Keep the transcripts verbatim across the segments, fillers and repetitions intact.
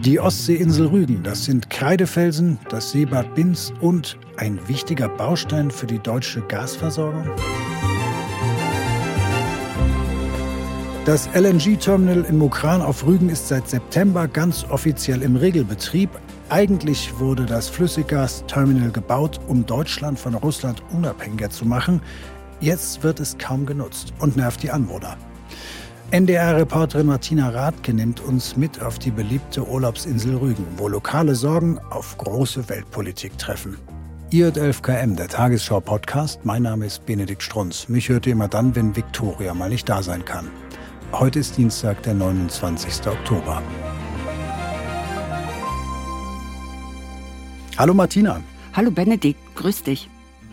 Die Ostseeinsel Rügen, das sind Kreidefelsen, das Seebad Binz und ein wichtiger Baustein für die deutsche Gasversorgung. Das L N G-Terminal in Mukran auf Rügen ist seit September ganz offiziell im Regelbetrieb. Eigentlich wurde das Flüssiggas-Terminal gebaut, um Deutschland von Russland unabhängiger zu machen. Jetzt wird es kaum genutzt und nervt die Anwohner. N D R-Reporterin Martina Rathke nimmt uns mit auf die beliebte Urlaubsinsel Rügen, wo lokale Sorgen auf große Weltpolitik treffen. I J elf K M, der Tagesschau-Podcast. Mein Name ist Benedikt Strunz. Mich hört ihr immer dann, wenn Viktoria mal nicht da sein kann. Heute ist Dienstag, der neunundzwanzigste Oktober. Hallo Martina. Hallo Benedikt, grüß dich.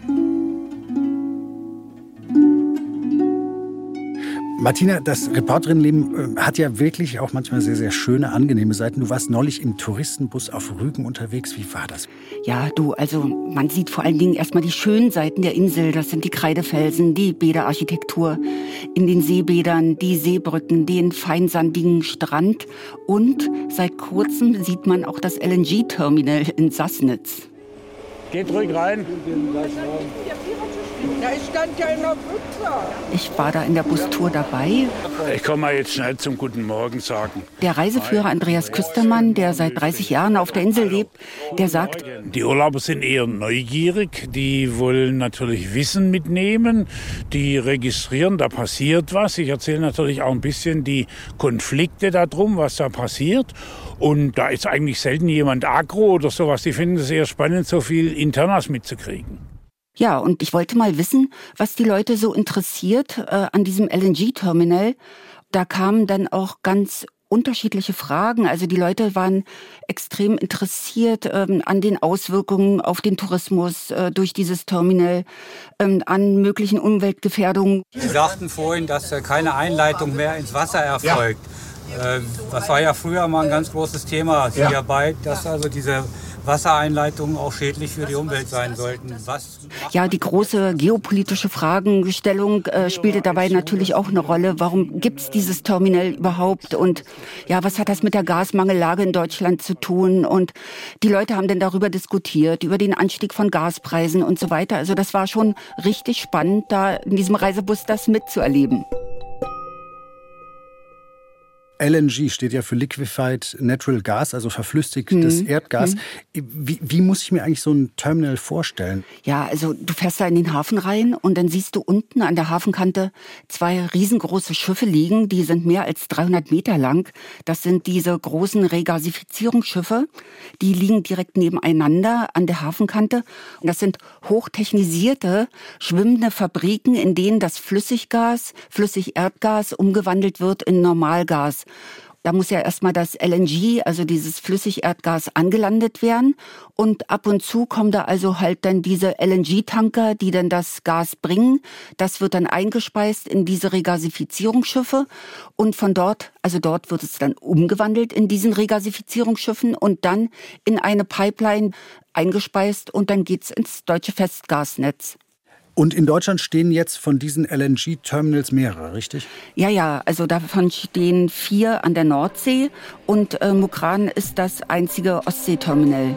Martina, das Reporterinnenleben hat ja wirklich auch manchmal sehr, sehr schöne, angenehme Seiten. Du warst neulich im Touristenbus auf Rügen unterwegs. Wie war das? Ja, du, also man sieht vor allen Dingen erstmal die schönen Seiten der Insel. Das sind die Kreidefelsen, die Bäderarchitektur in den Seebädern, die Seebrücken, den feinsandigen Strand. Und seit kurzem sieht man auch das L N G-Terminal in Sassnitz. Geht ruhig rein. Da stand ja in der Pfütze. Ich war da in der Bustour dabei. Ich komme mal jetzt schnell zum Guten Morgen sagen. Der Reiseführer Andreas Küstermann, der seit dreißig Jahren auf der Insel lebt, der sagt: Die Urlauber sind eher neugierig, die wollen natürlich Wissen mitnehmen, die registrieren, da passiert was. Ich erzähle natürlich auch ein bisschen die Konflikte darum, was da passiert. Und da ist eigentlich selten jemand aggro oder sowas. Die finden es eher spannend, so viel Internas mitzukriegen. Ja, und ich wollte mal wissen, was die Leute so interessiert äh, an diesem L N G-Terminal. Da kamen dann auch ganz unterschiedliche Fragen. Also die Leute waren extrem interessiert ähm, an den Auswirkungen auf den Tourismus äh, durch dieses Terminal, ähm, an möglichen Umweltgefährdungen. Sie sagten vorhin, dass äh, keine Einleitung mehr ins Wasser erfolgt. Ja. Äh, das war ja früher mal ein ganz großes Thema hierbei, dass also diese Wassereinleitungen auch schädlich für die Umwelt sein sollten. Was ja, die große geopolitische Fragestellung äh, spielte dabei natürlich auch eine Rolle. Warum gibt es dieses Terminal überhaupt? Und ja, was hat das mit der Gasmangellage in Deutschland zu tun? Und die Leute haben dann darüber diskutiert, über den Anstieg von Gaspreisen und so weiter. Also das war schon richtig spannend, da in diesem Reisebus das mitzuerleben. L N G steht ja für Liquefied Natural Gas, also verflüssigtes hm. Erdgas. Hm. Wie, wie muss ich mir eigentlich so ein Terminal vorstellen? Ja, also du fährst da in den Hafen rein und dann siehst du unten an der Hafenkante zwei riesengroße Schiffe liegen. Die sind mehr als dreihundert Meter lang. Das sind diese großen Regasifizierungsschiffe. Die liegen direkt nebeneinander an der Hafenkante. Und das sind hochtechnisierte, schwimmende Fabriken, in denen das Flüssiggas, Flüssigerdgas umgewandelt wird in Normalgas. Da muss ja erstmal das L N G, also dieses Flüssigerdgas, angelandet werden. Und ab und zu kommen da also halt dann diese L N G-Tanker, die dann das Gas bringen. Das wird dann eingespeist in diese Regasifizierungsschiffe. Und von dort, also dort wird es dann umgewandelt in diesen Regasifizierungsschiffen und dann in eine Pipeline eingespeist. Und dann geht's ins deutsche Festgasnetz. Und in Deutschland stehen jetzt von diesen L N G-Terminals mehrere, richtig? Ja, ja, also davon stehen vier an der Nordsee und äh, Mukran ist das einzige Ostsee-Terminal.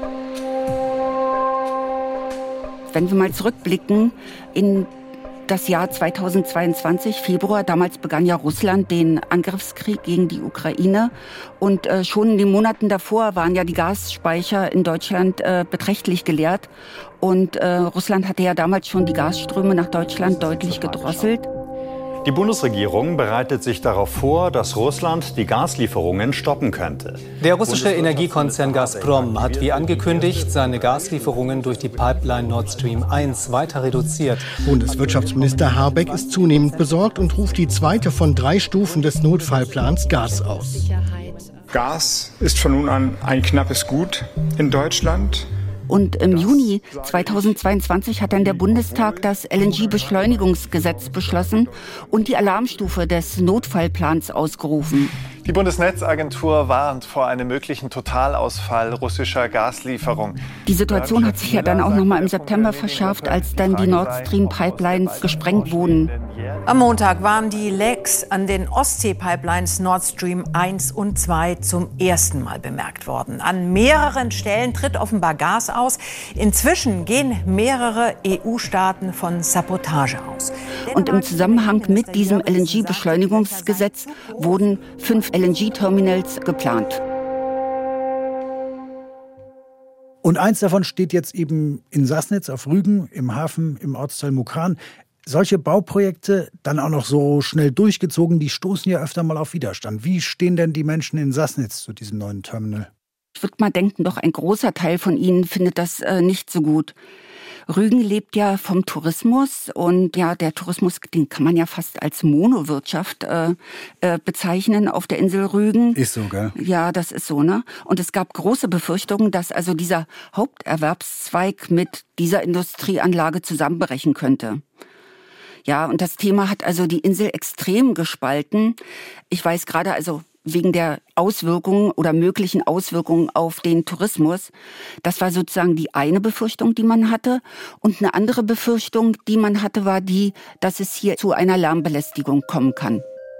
Wenn wir mal zurückblicken in das Jahr zweitausendzweiundzwanzig, Februar, damals begann ja Russland den Angriffskrieg gegen die Ukraine und äh, schon in den Monaten davor waren ja die Gasspeicher in Deutschland äh, beträchtlich geleert und äh, Russland hatte ja damals schon die Gasströme nach Deutschland deutlich gedrosselt. Die Bundesregierung bereitet sich darauf vor, dass Russland die Gaslieferungen stoppen könnte. Der russische Energiekonzern Gazprom hat wie angekündigt seine Gaslieferungen durch die Pipeline Nord Stream eins weiter reduziert. Bundeswirtschaftsminister Habeck ist zunehmend besorgt und ruft die zweite von drei Stufen des Notfallplans Gas aus. Gas ist von nun an ein knappes Gut in Deutschland. Und im Juni zweitausendzweiundzwanzig hat dann der Bundestag das L N G-Beschleunigungsgesetz beschlossen und die Alarmstufe des Notfallplans ausgerufen. Die Bundesnetzagentur warnt vor einem möglichen Totalausfall russischer Gaslieferung. Die Situation hat sich ja dann auch noch mal im September verschärft, als dann die Nord Stream Pipelines gesprengt wurden. Am Montag waren die Lecks an den Ostsee-Pipelines Nord Stream eins und zwei zum ersten Mal bemerkt worden. An mehreren Stellen tritt offenbar Gas aus. Inzwischen gehen mehrere E U-Staaten von Sabotage aus. Und im Zusammenhang mit diesem L N G-Beschleunigungsgesetz wurden fünf L N G-Terminals geplant. Und eins davon steht jetzt eben in Sassnitz auf Rügen im Hafen im Ortsteil Mukran. Solche Bauprojekte dann auch noch so schnell durchgezogen, die stoßen ja öfter mal auf Widerstand. Wie stehen denn die Menschen in Sassnitz zu diesem neuen Terminal? Ich würde mal denken, doch ein großer Teil von ihnen findet das äh, nicht so gut. Rügen lebt ja vom Tourismus und ja, der Tourismus, den kann man ja fast als Monowirtschaft äh, äh, bezeichnen auf der Insel Rügen. Ist so, gell? Ja, das ist so, ne? Und es gab große Befürchtungen, dass also dieser Haupterwerbszweig mit dieser Industrieanlage zusammenbrechen könnte. Ja, und das Thema hat also die Insel extrem gespalten. Ich weiß gerade also wegen der Auswirkungen oder möglichen Auswirkungen auf den Tourismus. Das war sozusagen die eine Befürchtung, die man hatte. Und eine andere Befürchtung, die man hatte, war die, dass es hier zu einer Lärmbelästigung kommen kann.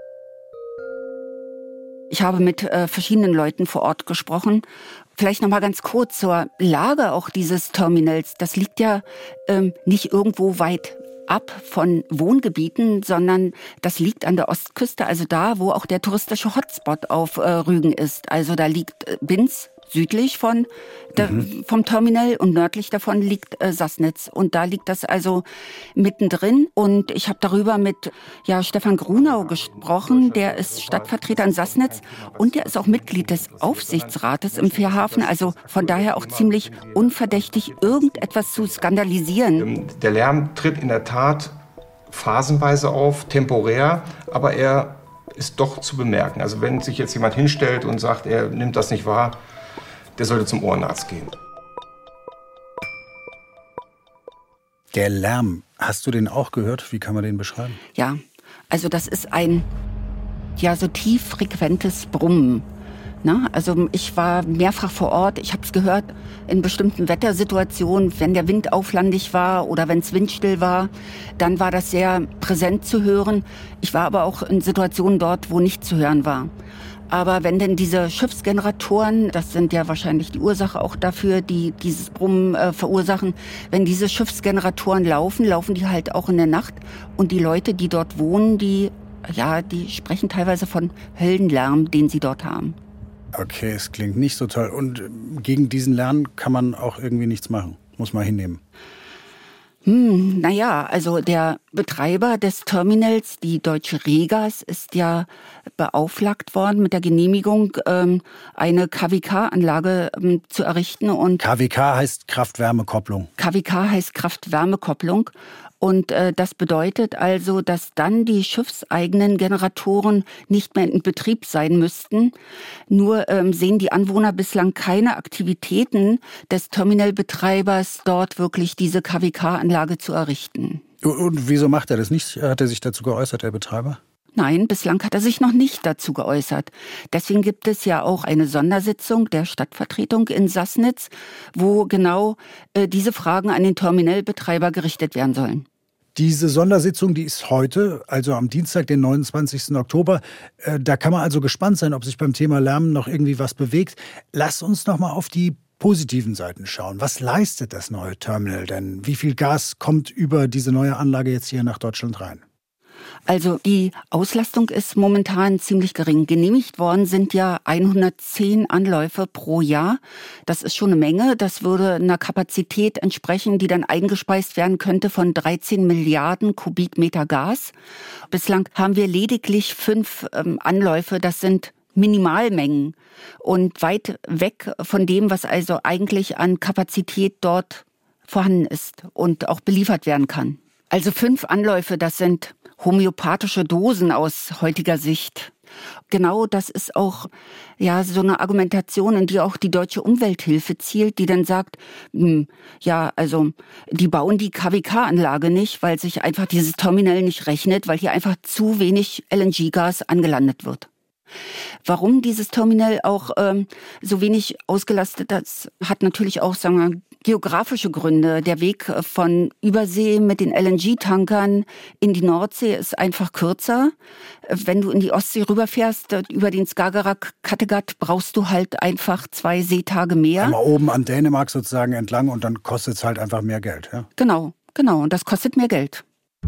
Ich habe mit äh, verschiedenen Leuten vor Ort gesprochen. Vielleicht noch mal ganz kurz zur Lage auch dieses Terminals. Das liegt ja ähm, nicht irgendwo weit ab von Wohngebieten, sondern das liegt an der Ostküste, also da, wo auch der touristische Hotspot auf äh, Rügen ist. Also da liegt äh, Binz südlich von der, mhm. vom Terminal und nördlich davon liegt äh, Sassnitz. Und da liegt das also mittendrin. Und ich habe darüber mit ja, Stefan Grunau gesprochen, der ist Stadtvertreter in Sassnitz und der ist auch Mitglied des Aufsichtsrates im Fährhafen. Also von daher auch ziemlich unverdächtig, irgendetwas zu skandalisieren. Der Lärm tritt in der Tat phasenweise auf, temporär, aber er ist doch zu bemerken. Also wenn sich jetzt jemand hinstellt und sagt, er nimmt das nicht wahr, der sollte zum Ohrenarzt gehen. Der Lärm, hast du den auch gehört? Wie kann man den beschreiben? Ja, also das ist ein ja so tieffrequentes Brummen. Na, also ich war mehrfach vor Ort, ich habe es gehört in bestimmten Wettersituationen, wenn der Wind auflandig war oder wenn es windstill war, dann war das sehr präsent zu hören. Ich war aber auch in Situationen dort, wo nicht zu hören war. Aber wenn denn diese Schiffsgeneratoren, das sind ja wahrscheinlich die Ursache auch dafür, die dieses Brummen äh, verursachen, wenn diese Schiffsgeneratoren laufen, laufen die halt auch in der Nacht. Und die Leute, die dort wohnen, die, ja, die sprechen teilweise von Höllenlärm, den sie dort haben. Okay, es klingt nicht so toll. Und gegen diesen Lärm kann man auch irgendwie nichts machen. Muss man hinnehmen. Hm, naja, also der Betreiber des Terminals, die Deutsche Regas, ist ja beauftragt worden mit der Genehmigung, ähm, eine K W K-Anlage ähm, zu errichten. Und K W K heißt Kraft-Wärme-Kopplung. K W K heißt Kraft-Wärme-Kopplung. Und äh, das bedeutet also, dass dann die schiffseigenen Generatoren nicht mehr in Betrieb sein müssten. Nur ähm, sehen die Anwohner bislang keine Aktivitäten des Terminalbetreibers, dort wirklich diese K W K-Anlage zu errichten. Und wieso macht er das nicht? Hat er sich dazu geäußert, der Betreiber? Nein, bislang hat er sich noch nicht dazu geäußert. Deswegen gibt es ja auch eine Sondersitzung der Stadtvertretung in Sassnitz, wo genau äh, diese Fragen an den Terminalbetreiber gerichtet werden sollen. Diese Sondersitzung, die ist heute, also am Dienstag, den neunundzwanzigsten Oktober. Äh, da kann man also gespannt sein, ob sich beim Thema Lärm noch irgendwie was bewegt. Lasst uns noch mal auf die positiven Seiten schauen. Was leistet das neue Terminal denn? Wie viel Gas kommt über diese neue Anlage jetzt hier nach Deutschland rein? Also die Auslastung ist momentan ziemlich gering. Genehmigt worden sind ja hundertzehn Anläufe pro Jahr. Das ist schon eine Menge. Das würde einer Kapazität entsprechen, die dann eingespeist werden könnte von dreizehn Milliarden Kubikmeter Gas. Bislang haben wir lediglich fünf ähm, Anläufe. Das sind Minimalmengen und weit weg von dem, was also eigentlich an Kapazität dort vorhanden ist und auch beliefert werden kann. Also fünf Anläufe, das sind homöopathische Dosen aus heutiger Sicht. Genau, das ist auch ja so eine Argumentation, in die auch die Deutsche Umwelthilfe zielt, die dann sagt, mh, ja, also die bauen die K W K-Anlage nicht, weil sich einfach dieses Terminal nicht rechnet, weil hier einfach zu wenig L N G-Gas angelandet wird. Warum dieses Terminal auch ähm, so wenig ausgelastet ist, hat natürlich auch, sagen wir, geografische Gründe. Der Weg von Übersee mit den L N G-Tankern in die Nordsee ist einfach kürzer. Wenn du in die Ostsee rüberfährst, über den Skagerrak, Kattegat, brauchst du halt einfach zwei Seetage mehr. Einmal oben an Dänemark sozusagen entlang und dann kostet es halt einfach mehr Geld. Ja? Genau, genau. Und das kostet mehr Geld.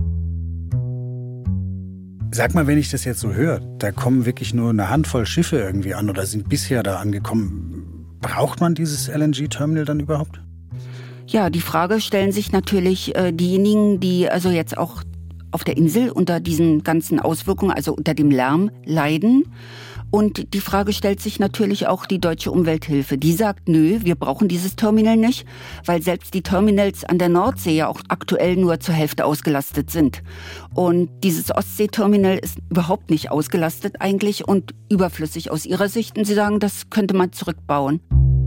Sag mal, wenn ich das jetzt so höre, da kommen wirklich nur eine Handvoll Schiffe irgendwie an oder sind bisher da angekommen. Braucht man dieses L N G-Terminal dann überhaupt? Ja, die Frage stellen sich natürlich äh, diejenigen, die also jetzt auch auf der Insel unter diesen ganzen Auswirkungen, also unter dem Lärm, leiden. Und die Frage stellt sich natürlich auch die Deutsche Umwelthilfe. Die sagt, nö, wir brauchen dieses Terminal nicht, weil selbst die Terminals an der Nordsee ja auch aktuell nur zur Hälfte ausgelastet sind. Und dieses Ostseeterminal ist überhaupt nicht ausgelastet eigentlich und überflüssig aus ihrer Sicht. Und sie sagen, das könnte man zurückbauen.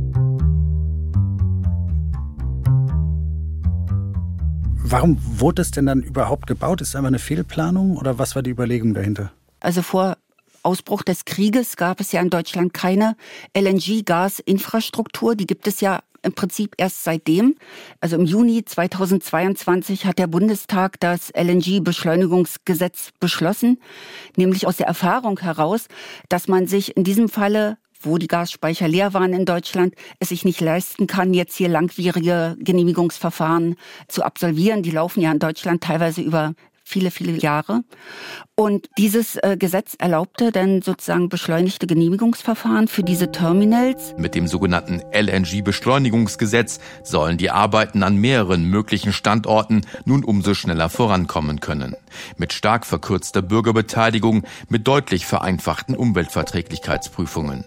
Warum wurde es denn dann überhaupt gebaut? Ist es einfach eine Fehlplanung oder was war die Überlegung dahinter? Also vor Ausbruch des Krieges gab es ja in Deutschland keine L N G-Gas-Infrastruktur. Die gibt es ja im Prinzip erst seitdem. Also im Juni zweitausendzweiundzwanzig hat der Bundestag das L N G-Beschleunigungsgesetz beschlossen, nämlich aus der Erfahrung heraus, dass man sich in diesem Falle, wo die Gasspeicher leer waren in Deutschland, es sich nicht leisten kann, jetzt hier langwierige Genehmigungsverfahren zu absolvieren. Die laufen ja in Deutschland teilweise über viele, viele Jahre. Und dieses äh, Gesetz erlaubte dann sozusagen beschleunigte Genehmigungsverfahren für diese Terminals. Mit dem sogenannten L N G-Beschleunigungsgesetz sollen die Arbeiten an mehreren möglichen Standorten nun umso schneller vorankommen können. Mit stark verkürzter Bürgerbeteiligung, mit deutlich vereinfachten Umweltverträglichkeitsprüfungen.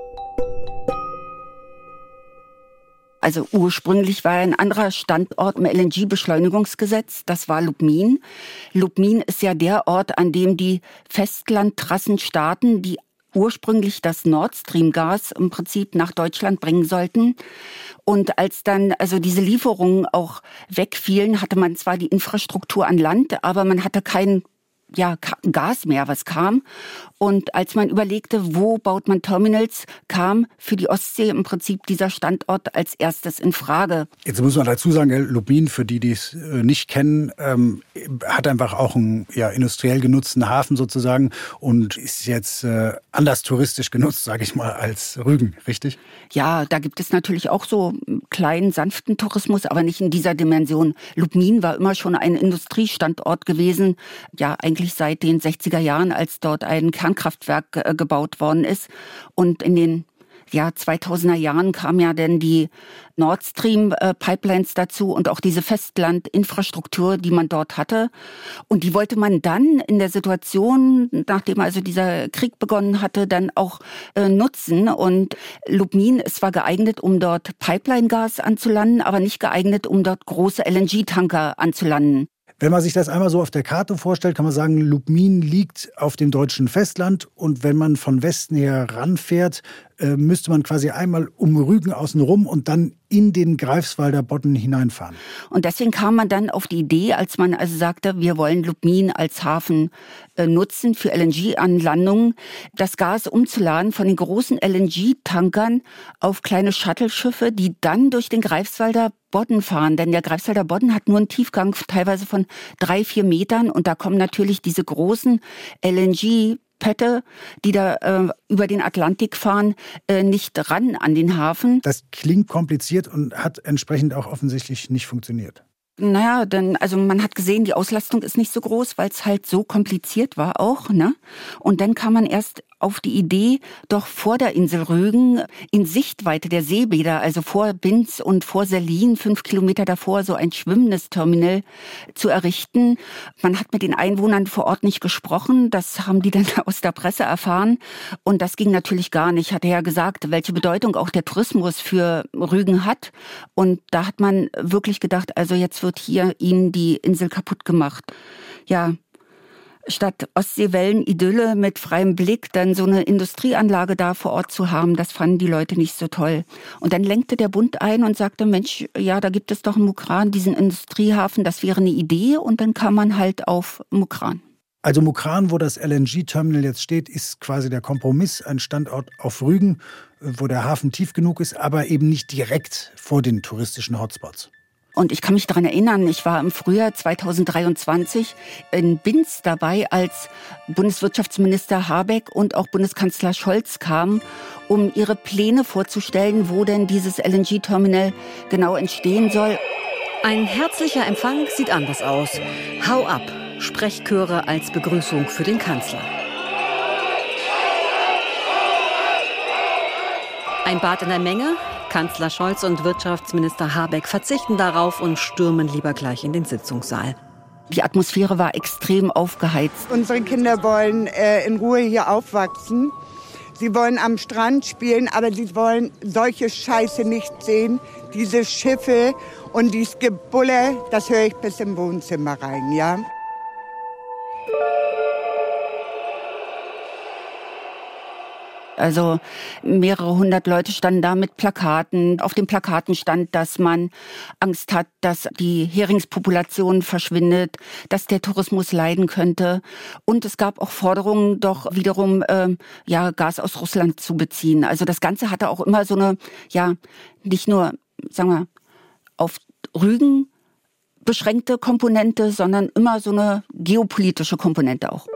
Also ursprünglich war ein anderer Standort im L N G-Beschleunigungsgesetz, das war Lubmin. Lubmin ist ja der Ort, an dem die Festlandtrassen starten, die ursprünglich das Nord Stream-Gas im Prinzip nach Deutschland bringen sollten. Und als dann also diese Lieferungen auch wegfielen, hatte man zwar die Infrastruktur an Land, aber man hatte kein ja, Gas mehr, was kam. Und als man überlegte, wo baut man Terminals, kam für die Ostsee im Prinzip dieser Standort als erstes in Frage. Jetzt muss man dazu sagen, Lubmin, für die, die es nicht kennen, ähm, hat einfach auch einen ja, industriell genutzten Hafen sozusagen und ist jetzt äh, anders touristisch genutzt, sage ich mal, als Rügen, richtig? Ja, da gibt es natürlich auch so kleinen, sanften Tourismus, aber nicht in dieser Dimension. Lubmin war immer schon ein Industriestandort gewesen, ja, eigentlich seit den sechziger Jahren, als dort ein Kernkraftwerk äh, gebaut worden ist. Und in den ja, zweitausender Jahren kamen ja dann die Nord Stream äh, Pipelines dazu und auch diese Festlandinfrastruktur, die man dort hatte. Und die wollte man dann in der Situation, nachdem also dieser Krieg begonnen hatte, dann auch äh, nutzen. Und Lubmin ist zwar geeignet, um dort Pipeline-Gas anzulanden, aber nicht geeignet, um dort große L N G-Tanker anzulanden. Wenn man sich das einmal so auf der Karte vorstellt, kann man sagen, Lubmin liegt auf dem deutschen Festland und wenn man von Westen her ranfährt, äh, müsste man quasi einmal um Rügen außen rum und dann in den Greifswalder Bodden hineinfahren. Und deswegen kam man dann auf die Idee, als man also sagte, wir wollen Lubmin als Hafen äh, nutzen für L N G-Anlandungen, das Gas umzuladen von den großen L N G-Tankern auf kleine Shuttle-Schiffe, die dann durch den Greifswalder Bodden fahren. Denn der Greifswalder Bodden hat nur einen Tiefgang teilweise von drei, vier Metern und da kommen natürlich diese großen L N G Pötte, die da äh, über den Atlantik fahren, äh, nicht ran an den Hafen. Das klingt kompliziert und hat entsprechend auch offensichtlich nicht funktioniert. Naja, denn, also man hat gesehen, die Auslastung ist nicht so groß, weil es halt so kompliziert war auch, ne? Und dann kam man erst auf die Idee, doch vor der Insel Rügen in Sichtweite der Seebäder, also vor Binz und vor Sellin, fünf Kilometer davor, so ein schwimmendes Terminal zu errichten. Man hat mit den Einwohnern vor Ort nicht gesprochen, das haben die dann aus der Presse erfahren und das ging natürlich gar nicht. Hat er ja gesagt, welche Bedeutung auch der Tourismus für Rügen hat und da hat man wirklich gedacht, also jetzt wird hier ihnen die Insel kaputt gemacht. Ja, statt Ostseewellen-Idylle mit freiem Blick dann so eine Industrieanlage da vor Ort zu haben, das fanden die Leute nicht so toll. Und dann lenkte der Bund ein und sagte, Mensch, ja, da gibt es doch in Mukran diesen Industriehafen, das wäre eine Idee. Und dann kam man halt auf Mukran. Also Mukran, wo das L N G-Terminal jetzt steht, ist quasi der Kompromiss, ein Standort auf Rügen, wo der Hafen tief genug ist, aber eben nicht direkt vor den touristischen Hotspots. Und ich kann mich daran erinnern, ich war im Frühjahr zweitausenddreiundzwanzig in Binz dabei, als Bundeswirtschaftsminister Habeck und auch Bundeskanzler Scholz kamen, um ihre Pläne vorzustellen, wo denn dieses L N G-Terminal genau entstehen soll. Ein herzlicher Empfang sieht anders aus. Hau ab, Sprechchöre als Begrüßung für den Kanzler. Ein Bad in der Menge. Kanzler Scholz und Wirtschaftsminister Habeck verzichten darauf und stürmen lieber gleich in den Sitzungssaal. Die Atmosphäre war extrem aufgeheizt. Unsere Kinder wollen äh, in Ruhe hier aufwachsen. Sie wollen am Strand spielen, aber sie wollen solche Scheiße nicht sehen. Diese Schiffe und dieses Gebulle, das höre ich bis im Wohnzimmer rein, ja. Also mehrere hundert Leute standen da mit Plakaten. Auf den Plakaten stand, dass man Angst hat, dass die Heringspopulation verschwindet, dass der Tourismus leiden könnte. Und es gab auch Forderungen, doch wiederum äh, ja Gas aus Russland zu beziehen. Also das Ganze hatte auch immer so eine, ja, nicht nur, sagen wir, auf Rügen beschränkte Komponente, sondern immer so eine geopolitische Komponente auch.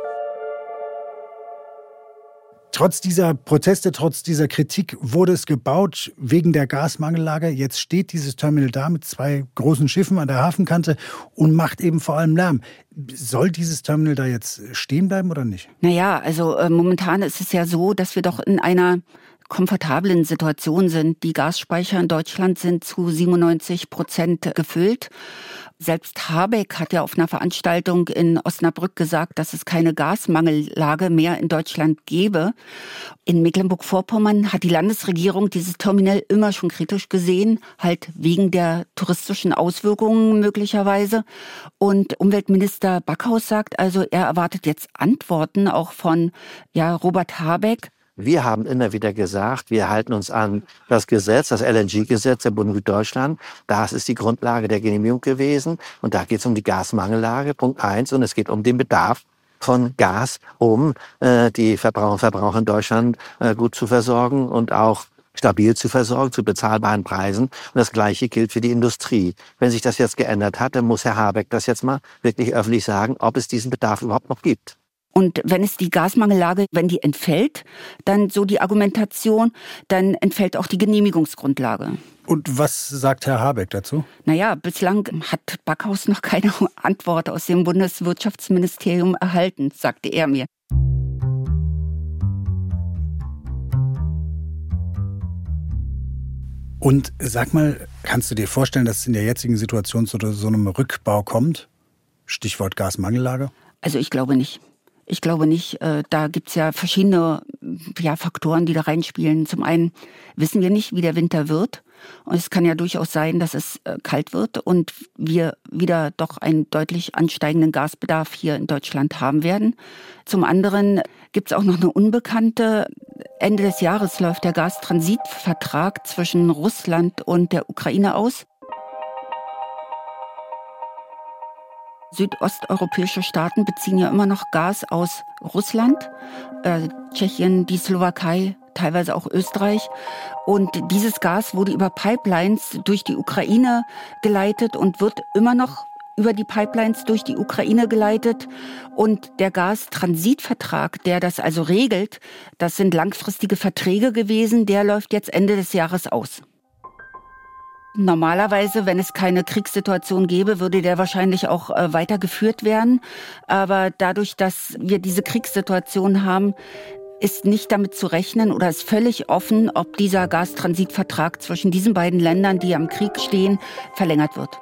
Trotz dieser Proteste, trotz dieser Kritik wurde es gebaut wegen der Gasmangellage. Jetzt steht dieses Terminal da mit zwei großen Schiffen an der Hafenkante und macht eben vor allem Lärm. Soll dieses Terminal da jetzt stehen bleiben oder nicht? Naja, also äh, momentan ist es ja so, dass wir doch in einer komfortablen Situation sind. Die Gasspeicher in Deutschland sind zu siebenundneunzig Prozent gefüllt. Selbst Habeck hat ja auf einer Veranstaltung in Osnabrück gesagt, dass es keine Gasmangellage mehr in Deutschland gäbe. In Mecklenburg-Vorpommern hat die Landesregierung dieses Terminal immer schon kritisch gesehen, halt wegen der touristischen Auswirkungen möglicherweise. Und Umweltminister Backhaus sagt also, er erwartet jetzt Antworten auch von ja, Robert Habeck. Wir haben immer wieder gesagt, wir halten uns an das Gesetz, das L N G-Gesetz der Bundesrepublik Deutschland. Das ist die Grundlage der Genehmigung gewesen. Und da geht es um die Gasmangellage, Punkt eins. Und es geht um den Bedarf von Gas, um äh, die Verbraucher und Verbraucher in Deutschland äh, gut zu versorgen und auch stabil zu versorgen, zu bezahlbaren Preisen. Und das Gleiche gilt für die Industrie. Wenn sich das jetzt geändert hat, dann muss Herr Habeck das jetzt mal wirklich öffentlich sagen, ob es diesen Bedarf überhaupt noch gibt. Und wenn es die Gasmangellage, wenn die entfällt, dann so die Argumentation, dann entfällt auch die Genehmigungsgrundlage. Und was sagt Herr Habeck dazu? Naja, bislang hat Backhaus noch keine Antwort aus dem Bundeswirtschaftsministerium erhalten, sagte er mir. Und sag mal, kannst du dir vorstellen, dass es in der jetzigen Situation zu so einem Rückbau kommt? Stichwort Gasmangellage? Also ich glaube nicht. Ich glaube nicht. Da gibt's ja verschiedene ja, Faktoren, die da reinspielen. Zum einen wissen wir nicht, wie der Winter wird. Und es kann ja durchaus sein, dass es kalt wird und wir wieder doch einen deutlich ansteigenden Gasbedarf hier in Deutschland haben werden. Zum anderen gibt's auch noch eine Unbekannte. Ende des Jahres läuft der Gastransitvertrag zwischen Russland und der Ukraine aus. Südosteuropäische Staaten beziehen ja immer noch Gas aus Russland, äh, Tschechien, die Slowakei, teilweise auch Österreich. Und dieses Gas wurde über Pipelines durch die Ukraine geleitet und wird immer noch über die Pipelines durch die Ukraine geleitet. Und der Gastransitvertrag, der das also regelt, das sind langfristige Verträge gewesen, der läuft jetzt Ende des Jahres aus. Normalerweise, wenn es keine Kriegssituation gäbe, würde der wahrscheinlich auch äh, weitergeführt werden. Aber dadurch, dass wir diese Kriegssituation haben, ist nicht damit zu rechnen oder ist völlig offen, ob dieser Gastransitvertrag zwischen diesen beiden Ländern, die am Krieg stehen, verlängert wird.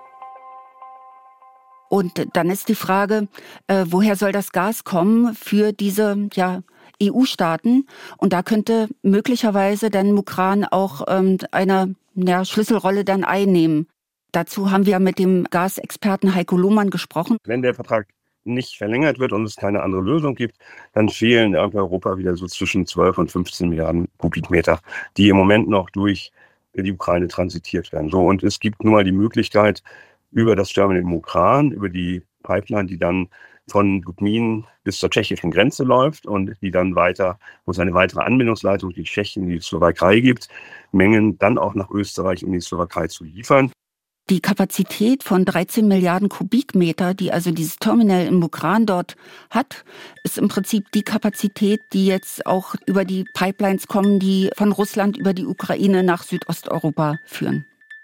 Und dann ist die Frage, äh, woher soll das Gas kommen für diese ja, E U-Staaten? Und da könnte möglicherweise dann Mukran auch ähm, eine ja, Schlüsselrolle dann einnehmen. Dazu haben wir mit dem Gasexperten Heiko Lohmann gesprochen. Wenn der Vertrag nicht verlängert wird und es keine andere Lösung gibt, dann fehlen in Europa wieder so zwischen zwölf und fünfzehn Milliarden Kubikmeter, die im Moment noch durch die Ukraine transitiert werden. So, und es gibt nun mal die Möglichkeit, über das Terminal in Mukran, über die Pipeline, die dann von Gudmin bis zur tschechischen Grenze läuft und die dann weiter, wo es eine weitere Anbindungsleitung die Tschechien in die Slowakei gibt, Mengen dann auch nach Österreich und die Slowakei zu liefern. Die Kapazität von dreizehn Milliarden Kubikmeter, die also dieses Terminal in Mukran dort hat, ist im Prinzip die Kapazität, die jetzt auch über die Pipelines kommen, die von Russland über die Ukraine nach Südosteuropa führen.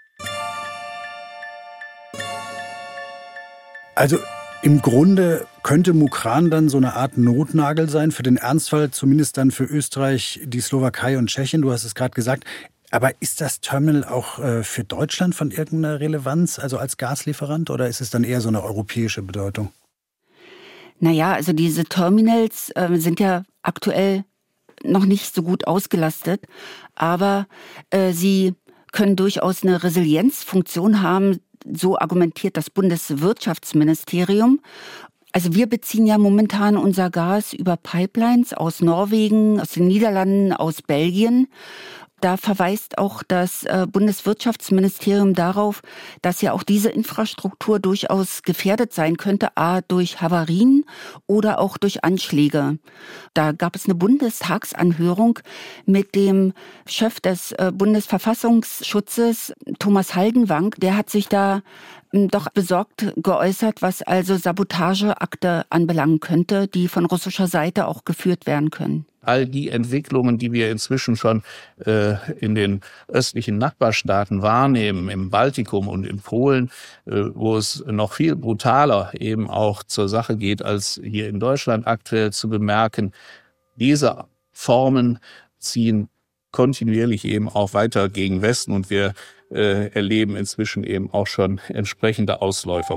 Also im Grunde könnte Mukran dann so eine Art Notnagel sein für den Ernstfall, zumindest dann für Österreich, die Slowakei und Tschechien. Du hast es gerade gesagt. Aber ist das Terminal auch äh, für Deutschland von irgendeiner Relevanz, also als Gaslieferant, oder ist es dann eher so eine europäische Bedeutung? Naja, also diese Terminals äh, sind ja aktuell noch nicht so gut ausgelastet, aber äh, sie können durchaus eine Resilienzfunktion haben, so argumentiert das Bundeswirtschaftsministerium. Also wir beziehen ja momentan unser Gas über Pipelines aus Norwegen, aus den Niederlanden, aus Belgien. Da verweist auch das Bundeswirtschaftsministerium darauf, dass ja auch diese Infrastruktur durchaus gefährdet sein könnte, a durch Havarien oder auch durch Anschläge. Da gab es eine Bundestagsanhörung mit dem Chef des Bundesverfassungsschutzes, Thomas Haldenwang. Der hat sich da doch besorgt geäußert, was also Sabotageakte anbelangen könnte, die von russischer Seite auch geführt werden können. All die Entwicklungen, die wir inzwischen schon äh, in den östlichen Nachbarstaaten wahrnehmen, im Baltikum und in Polen, äh, wo es noch viel brutaler eben auch zur Sache geht, als hier in Deutschland aktuell zu bemerken, diese Formen ziehen kontinuierlich eben auch weiter gegen Westen und wir äh, erleben inzwischen eben auch schon entsprechende Ausläufer.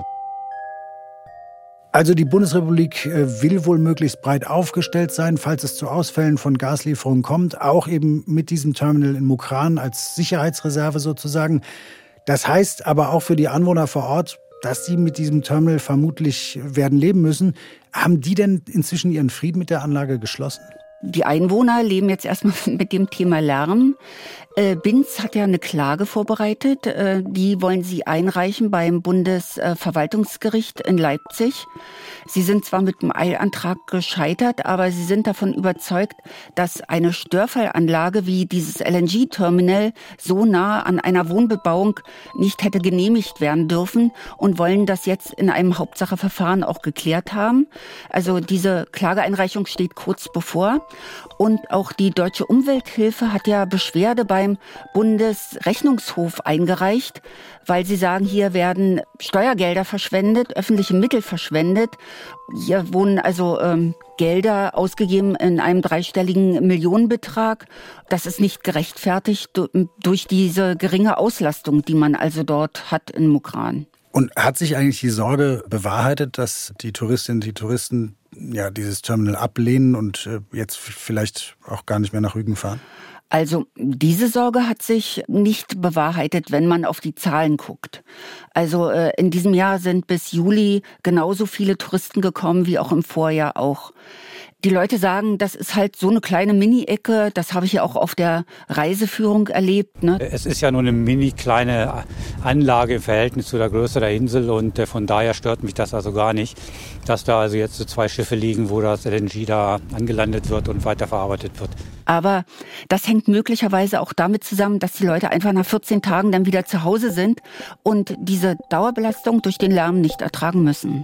Also die Bundesrepublik will wohl möglichst breit aufgestellt sein, falls es zu Ausfällen von Gaslieferungen kommt, auch eben mit diesem Terminal in Mukran als Sicherheitsreserve sozusagen. Das heißt aber auch für die Anwohner vor Ort, dass sie mit diesem Terminal vermutlich werden leben müssen. Haben die denn inzwischen ihren Frieden mit der Anlage geschlossen? Die Einwohner leben jetzt erstmal mit dem Thema Lärm. Äh, Binz hat ja eine Klage vorbereitet. Äh, die wollen sie einreichen beim Bundesverwaltungsgericht in Leipzig. Sie sind zwar mit dem Eilantrag gescheitert, aber sie sind davon überzeugt, dass eine Störfallanlage wie dieses L N G-Terminal so nah an einer Wohnbebauung nicht hätte genehmigt werden dürfen und wollen das jetzt in einem Hauptsacheverfahren auch geklärt haben. Also diese Klageeinreichung steht kurz bevor. Und auch die Deutsche Umwelthilfe hat ja Beschwerde beim Bundesrechnungshof eingereicht, weil sie sagen, hier werden Steuergelder verschwendet, öffentliche Mittel verschwendet. Hier wurden also ähm, Gelder ausgegeben in einem dreistelligen Millionenbetrag. Das ist nicht gerechtfertigt durch diese geringe Auslastung, die man also dort hat in Mukran. Und hat sich eigentlich die Sorge bewahrheitet, dass die Touristinnen und die Touristen ja dieses Terminal ablehnen und jetzt vielleicht auch gar nicht mehr nach Rügen fahren? Also diese Sorge hat sich nicht bewahrheitet, wenn man auf die Zahlen guckt. Also äh, in diesem Jahr sind bis Juli genauso viele Touristen gekommen wie auch im Vorjahr auch. Die Leute sagen, das ist halt so eine kleine Mini-Ecke, das habe ich ja auch auf der Reiseführung erlebt. Ne? Es ist ja nur eine mini kleine Anlage im Verhältnis zu der Größe der Insel und von daher stört mich das also gar nicht, dass da also jetzt so zwei Schiffe liegen, wo das L N G da angelandet wird und weiterverarbeitet wird. Aber das hängt möglicherweise auch damit zusammen, dass die Leute einfach nach vierzehn Tagen dann wieder zu Hause sind und diese Dauerbelastung durch den Lärm nicht ertragen müssen.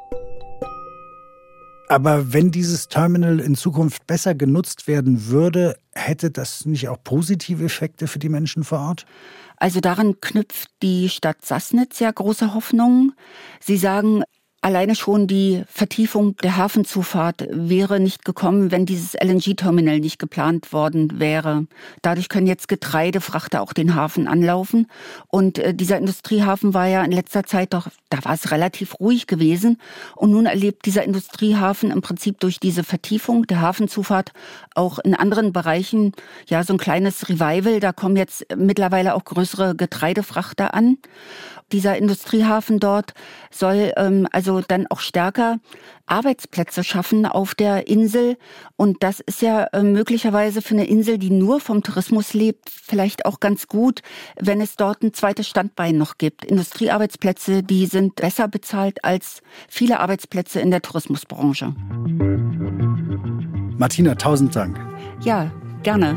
Aber wenn dieses Terminal in Zukunft besser genutzt werden würde, hätte das nicht auch positive Effekte für die Menschen vor Ort? Also daran knüpft die Stadt Sassnitz ja große Hoffnungen. Sie sagen, alleine schon die Vertiefung der Hafenzufahrt wäre nicht gekommen, wenn dieses L N G-Terminal nicht geplant worden wäre. Dadurch können jetzt Getreidefrachter auch den Hafen anlaufen. Und äh, dieser Industriehafen war ja in letzter Zeit doch, da war es relativ ruhig gewesen. Und nun erlebt dieser Industriehafen im Prinzip durch diese Vertiefung der Hafenzufahrt auch in anderen Bereichen ja so ein kleines Revival. Da kommen jetzt mittlerweile auch größere Getreidefrachter an. Dieser Industriehafen dort soll ähm, also also dann auch stärker Arbeitsplätze schaffen auf der Insel. Und das ist ja äh, möglicherweise für eine Insel, die nur vom Tourismus lebt, vielleicht auch ganz gut, wenn es dort ein zweites Standbein noch gibt. Industriearbeitsplätze, die sind besser bezahlt als viele Arbeitsplätze in der Tourismusbranche. Martina, tausend Dank. Ja, gerne.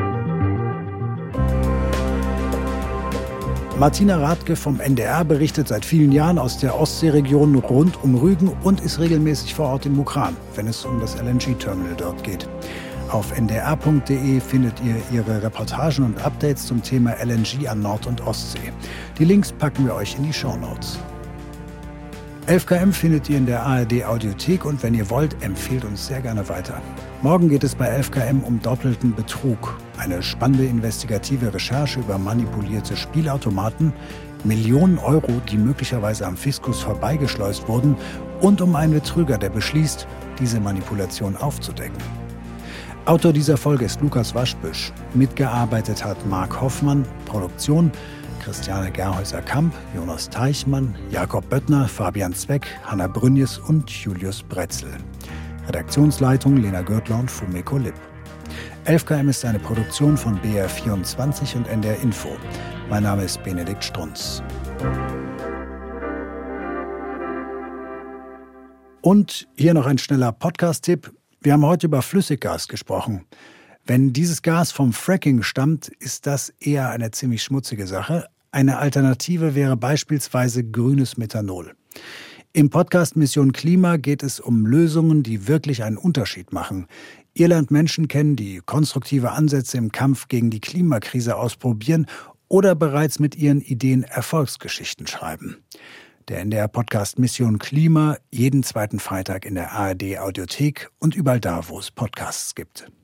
Martina Rathke vom N D R berichtet seit vielen Jahren aus der Ostseeregion rund um Rügen und ist regelmäßig vor Ort in Mukran, wenn es um das L N G-Terminal dort geht. Auf n d r punkt d e findet ihr ihre Reportagen und Updates zum Thema L N G an Nord- und Ostsee. Die Links packen wir euch in die Shownotes. elf K M findet ihr in der A R D-Audiothek und wenn ihr wollt, empfehlt uns sehr gerne weiter. Morgen geht es bei elf K M um doppelten Betrug. Eine spannende investigative Recherche über manipulierte Spielautomaten, Millionen Euro, die möglicherweise am Fiskus vorbeigeschleust wurden und um einen Betrüger, der beschließt, diese Manipulation aufzudecken. Autor dieser Folge ist Lukas Waschbüsch. Mitgearbeitet hat Marc Hoffmann, Produktion Christiane Gerhäuser-Kamp, Jonas Teichmann, Jakob Böttner, Fabian Zweck, Hanna Brünjes und Julius Bretzel. Redaktionsleitung Lena Gürtler und Fumiko Lipp. elf K M ist eine Produktion von B R vierundzwanzig und N D R Info. Mein Name ist Benedikt Strunz. Und hier noch ein schneller Podcast-Tipp. Wir haben heute über Flüssiggas gesprochen. Wenn dieses Gas vom Fracking stammt, ist das eher eine ziemlich schmutzige Sache. Eine Alternative wäre beispielsweise grünes Methanol. Im Podcast Mission Klima geht es um Lösungen, die wirklich einen Unterschied machen. Ihr lernt Menschen kennen, die konstruktive Ansätze im Kampf gegen die Klimakrise ausprobieren oder bereits mit ihren Ideen Erfolgsgeschichten schreiben. Der N D R-Podcast Mission Klima, jeden zweiten Freitag in der A R D-Audiothek und überall da, wo es Podcasts gibt.